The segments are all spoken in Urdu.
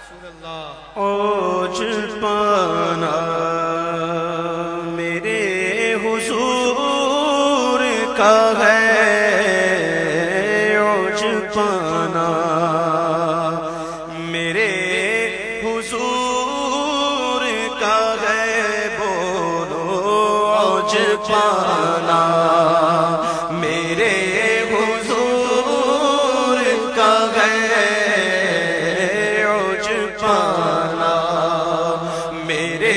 اوج پانا میرے حضور کا ہے، اوج پانا میرے حضور کا ہے، بولو اوج پانا میرے حضور کا ہے، اوج پانا میرے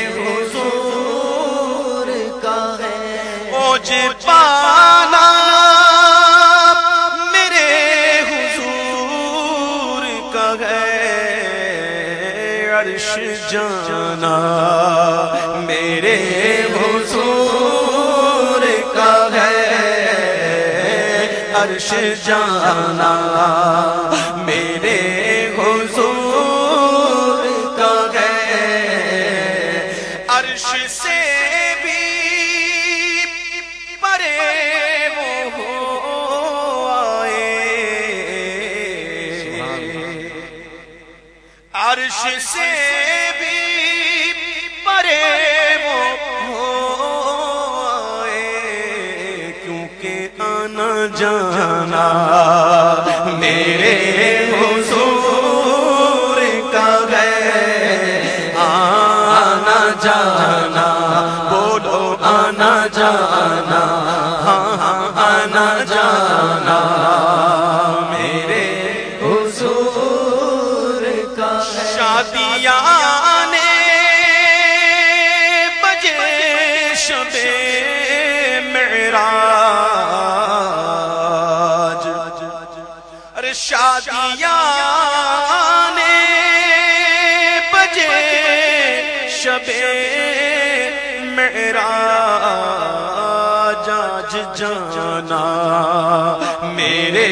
حضور کا ہے، اوج پانا میرے حضور کا ہے، عرش جانا میرے حضور کا ہے، عرش جانا میرے حضور کا ہے، عرش سے بھی پرے وہ ہو آئے، عرش سے بھی پرے وہ ہو آئے، کیونکہ آنا جانا میرے حضور کا ہے، آنا جانا بولو آنا جانا، ہاں ہاں آنا جانا میرے حضور کا ہے، شادیاں نے بجے شب معراج، ارے شادیاں نے بجے شب معراج، آج جانا میرے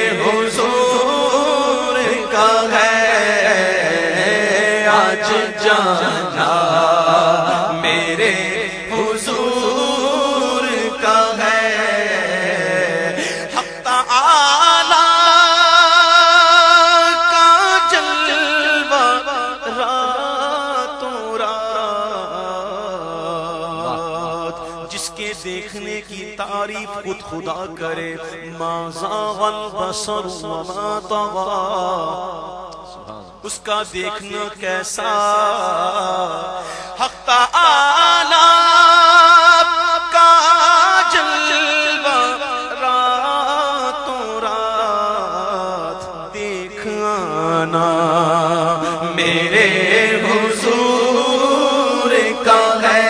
حضور کا ہے، آج جانا میرے حضور کا ہے، حق تعالی کا جلوہ راتوں رات، جس کے دیکھنے کی تعریف خود خدا کرے، ما زاغ البصر وما طغى، اس کا دیکھنا کیسا، حق تعالی کا جلوہ راتوں رات دیکھ آنا میرے حضور کا ہے،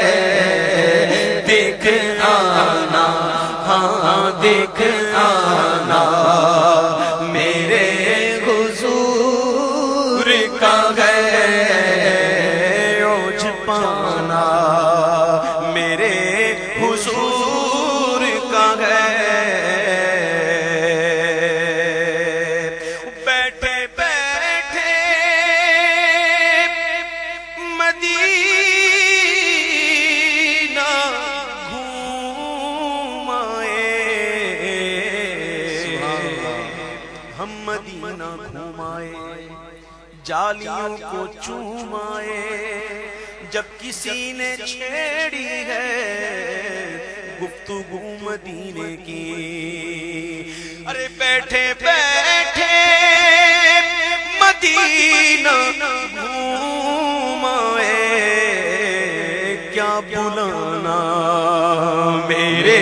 دیکھ آنا ہاں دیکھ آنا میرے حضور کا ہے، اوج پانا میرے حضور کا ہے، بیٹھے بیٹھے مدینہ گھوم آئے، ہم مدینہ گھوم آئے، جالیوں کو چوم آئے، جب کسی نے چھیڑی ہے گفتگو مدینے کی، ارے بیٹھے بیٹھے مدینہ گھوم آئے، کیا بلانا میرے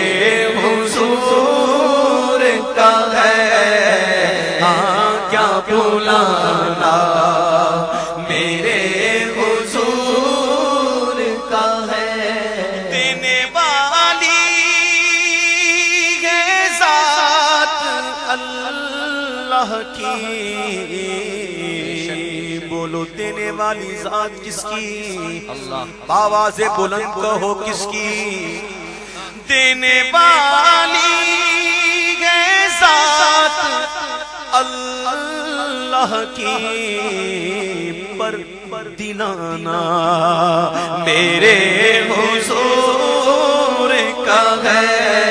حضور کا ہے، ہاں کیا بلانا میرے حضور کا ہے، دینے والی ہے ذات اللہ کی، بولو دینے والی ذات کس کی، آواز بلند کہو کس کی، دینے والی ہے ذات اللہ کی، پر دلانا میرے حضور کا ہے،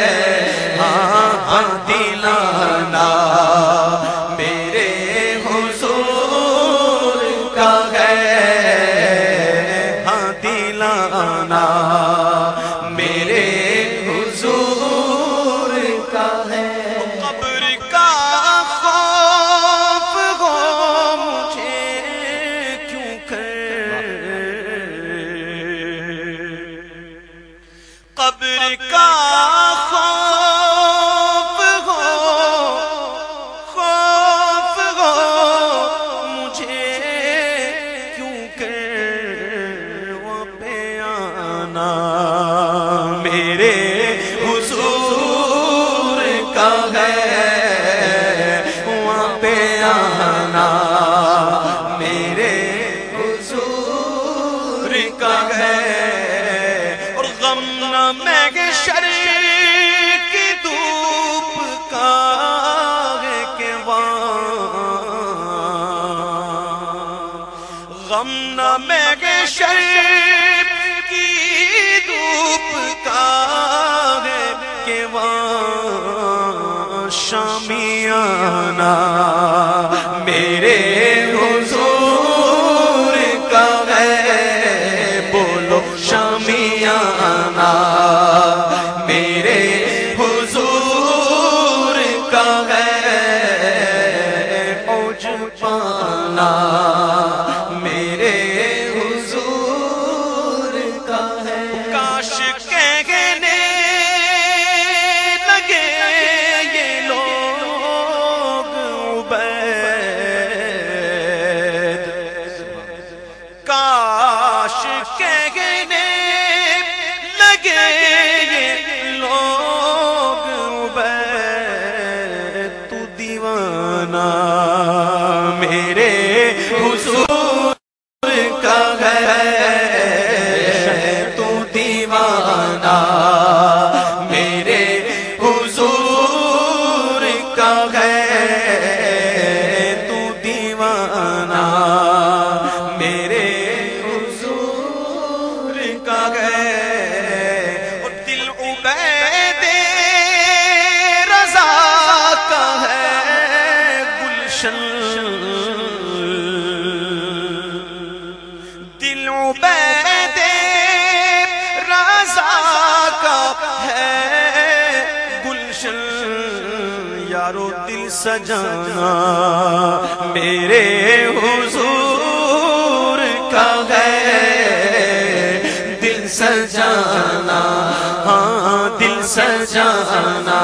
ہاں دلانا میرے حضور غم نہ محشر کی دھوپ کا ہے کہ وہاں شامیانہ میرے حضور کا ہے، بولو شامیانہ میرے حضور کا ہے، اوج پانا میرے حضور کا ہے۔ کاش کہنے لگے یہ لوگ عبید، کاش کہنے لگے یہ لوگ عبید، تو دیوانہ میرے حضور کا ہے، تو دیوانہ میرے حضور کا ہے، تو دیوانہ میرے حضور کا ہے۔ اور دل عبید رضا کا ہے گلشن، دل عبید رضا کا ہے گلشن، یارو دل سجانا میرے حضور کا ہے، دل سجانا ہاں دل سجانا